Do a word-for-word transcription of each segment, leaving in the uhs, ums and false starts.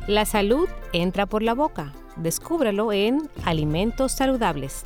La salud entra por la boca. Descúbrelo en Alimentos Saludables.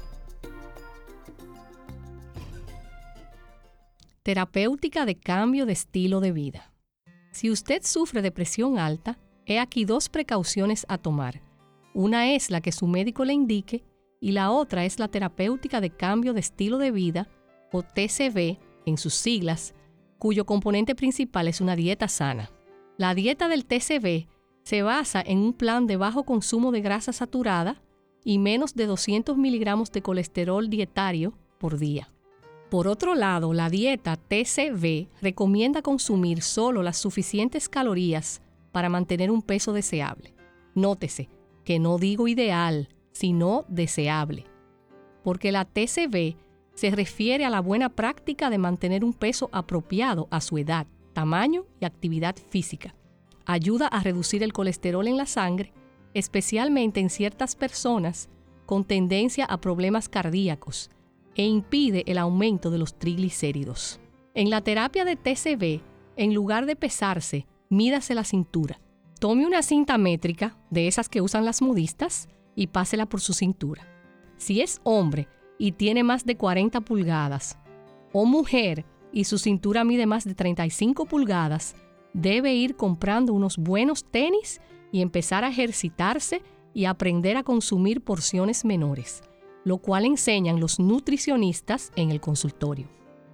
Terapéutica de cambio de estilo de vida. Si usted sufre de presión alta, he aquí dos precauciones a tomar. Una es la que su médico le indique y la otra es la terapéutica de cambio de estilo de vida, o T C V en sus siglas, cuyo componente principal es una dieta sana. La dieta del T C V se basa en un plan de bajo consumo de grasa saturada y menos de doscientos miligramos de colesterol dietario por día. Por otro lado, la dieta T C V recomienda consumir solo las suficientes calorías para mantener un peso deseable. Nótese que no digo ideal, sino deseable, porque la T C V se refiere a la buena práctica de mantener un peso apropiado a su edad, tamaño y actividad física. Ayuda a reducir el colesterol en la sangre, especialmente en ciertas personas con tendencia a problemas cardíacos, e impide el aumento de los triglicéridos. En la terapia de T C V, en lugar de pesarse, mídase la cintura. Tome una cinta métrica, de esas que usan las modistas, y pásela por su cintura. Si es hombre y tiene más de cuarenta pulgadas, o mujer y su cintura mide más de treinta y cinco pulgadas, debe ir comprando unos buenos tenis y empezar a ejercitarse y aprender a consumir porciones menores, lo cual enseñan los nutricionistas en el consultorio.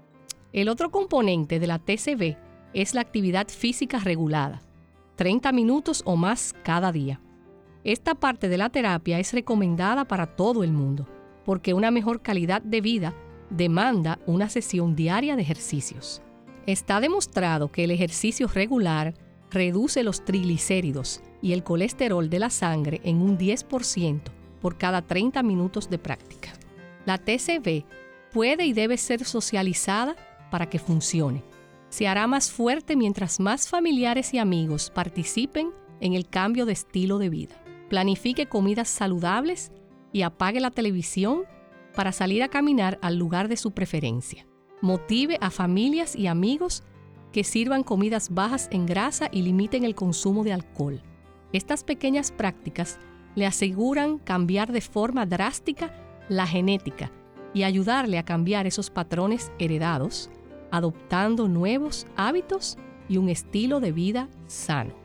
El otro componente de la T C V es la actividad física regulada, treinta minutos o más cada día. Esta parte de la terapia es recomendada para todo el mundo, porque una mejor calidad de vida demanda una sesión diaria de ejercicios. Está demostrado que el ejercicio regular reduce los triglicéridos y el colesterol de la sangre en un diez por ciento por cada treinta minutos de práctica. La T C V puede y debe ser socializada para que funcione. Se hará más fuerte mientras más familiares y amigos participen en el cambio de estilo de vida. Planifique comidas saludables y apague la televisión para salir a caminar al lugar de su preferencia. Motive a familias y amigos que sirvan comidas bajas en grasa y limiten el consumo de alcohol. Estas pequeñas prácticas le aseguran cambiar de forma drástica la genética y ayudarle a cambiar esos patrones heredados, adoptando nuevos hábitos y un estilo de vida sano.